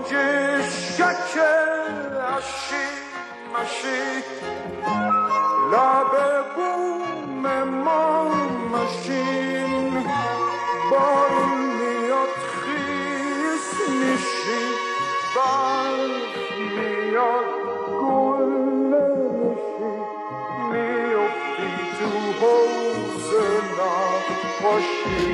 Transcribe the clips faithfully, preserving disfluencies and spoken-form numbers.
شکر اشی مشی لب بوم ما مشین بارون میاد خیس میشی برف میاد گل نمیشی میافتی تو حوزه نباشی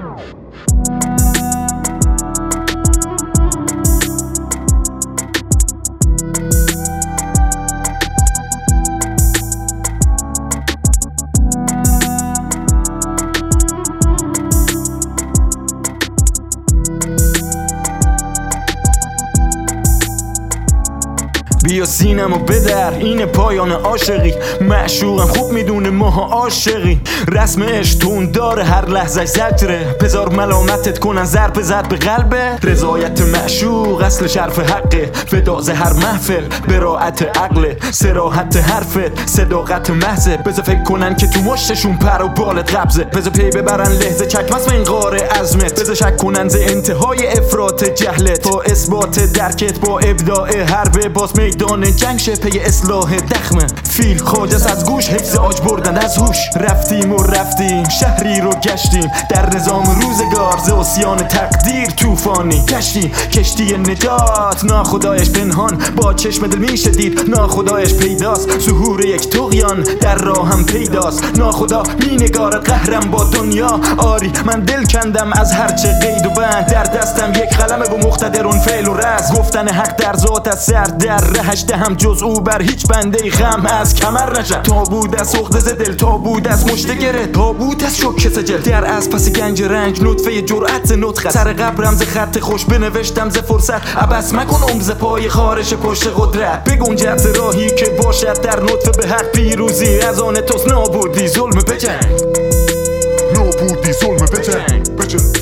بیا سینمو بدر، اینه پایان عاشقی. معشوقم خوب میدونه ماها عاشقی. رسم عشق تون داره، هر لحظه زجره. بذار ملامتت کنن ضربه زد به قلبه. رضایت معشوق اصل شرف حقه. فداز هر محفل براعت عقله. صراحت حرفت صداقت محضه. بذار فکر کنن که تو مشتشون پر و بالت قبضه. بذار پی ببرن لحظه چکمس من غار عزمت. بذار شک کنن ز انتهای افراط جهلت. با اثبات درکت با ابداع حربه باز میدان جنگ شه پی اصلاح دخمه. فیل خاجس از گوش حفظ آج بردن از هوش. رفتیم و رفتیم شهری رو گشتیم. در نظام روزگار ز آسیان تقدیر طوفانی گشتیم. کشتی نجات ناخدایش پنهان با چشم دل میشه دید. ناخدایش پیداست ظهور یک طغیان در راه هم پیداست. ناخدا می نگارد قهرم با دنیا. آری من دل کندم از هرچه قید و بند. در دستم یک قلمه و مقتدرون فعل و رز. گفتن حق در ذات از سر در رهش دهم جز او بر هیچ بنده غم از کمر نشم. تابود از سخت ز دل تابود از مشت گره. تابود از شوکه سجل در از پس گنج رنج. نطفه جرأت ز نطق سر قبرم ز خط خوش بنوشتم ز فرصت. عبس مکن عمر ز پای خارش پشت قدرت. بگنجد ز راهی که باشد در نطفه به حق پیروزی. از آن توست نابودی ظلم بجنگ. نابودی ظلم بجنگ بجنگ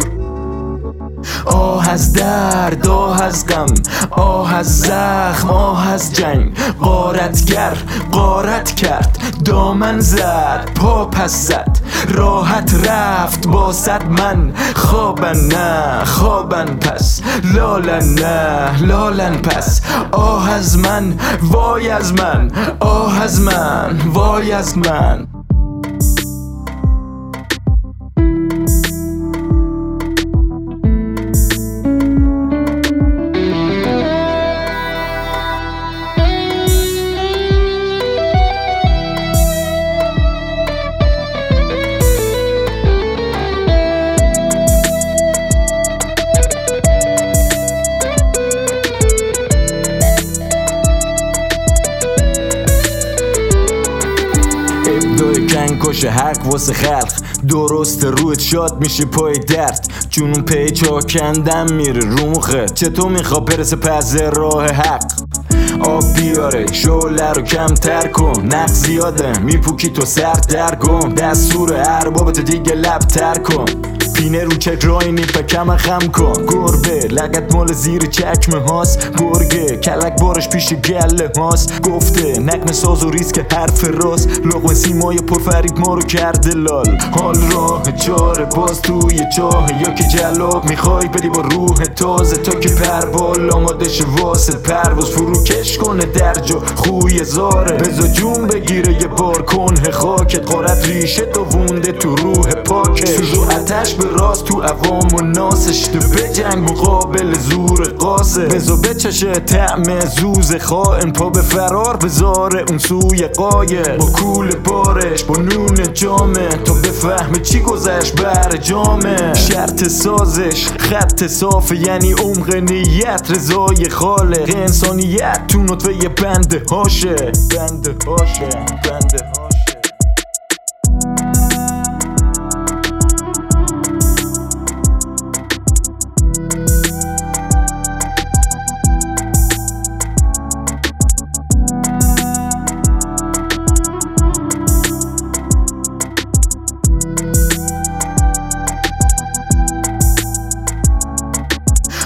آه از درد آه از غم آه از زخم آه از جنگ. غارتگر غارت کرد دامن زد پا پس زد. راحت رفت با صد من خوابن نه خوابن پس. لالن نه لالن پس. آه از من وای از من آه از من وای از من. جنگ کش حق واسه خلق. درست روت شاد میشه پای درد. جونون پیچا کندم میره رو مخه. چطور میخوا برسه پس راه حق. آب بیاره شعله رو کمتر کن. نقص زیاده میپوکی تو سر در کن. دستور اربابت دیگه لب تر کن. پینه رو چک راینی پکم خم کن. گربه لگت مال زیر چکمه هاست. گرگه کلک بارش پیش گله هاست. گفته نقم ساز و ریسک حرف راست. لقمه سیمای پرفریب ما رو کرده لال. حال راه چاره باز توی چاه. یا که جلاب میخوای بدی با روح تازه. تا که پروال آماده شه واسه پرواز. فروکش کنه درجا خوی زاره. بزا جون بگیره یه بار کنه خاکت. غارت ریشه دوونده تو روح پاکت. سوز و آتش به راست تو عوام و ناسش. تو بجنگ مقابل زور قاسه. بزا بچشه طعم زوز خائن. پا به فرار بذاره اون سوی قایه. با کول بارش با نون جامه. تا بفهمه چی گذشت بر جامه. شرط سازش خط صافه یعنی عمق نیت. رضای خالق انسانیت تو نطفه بنده هاشه. بنده هاشه بنده هاشه.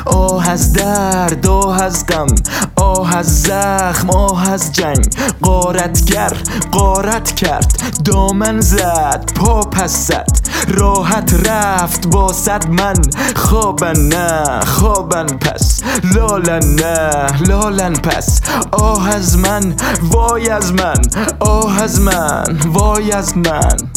آه از درد، آه از غم، آه از زخم، آه از جنگ. غارتگر غارت کرد، دامن زد، پا پس زد. راحت رفت با صد من، خوابن نه خوابن پس، لالن نه لالن پس. آه از من وای از من، آه از من وای از من.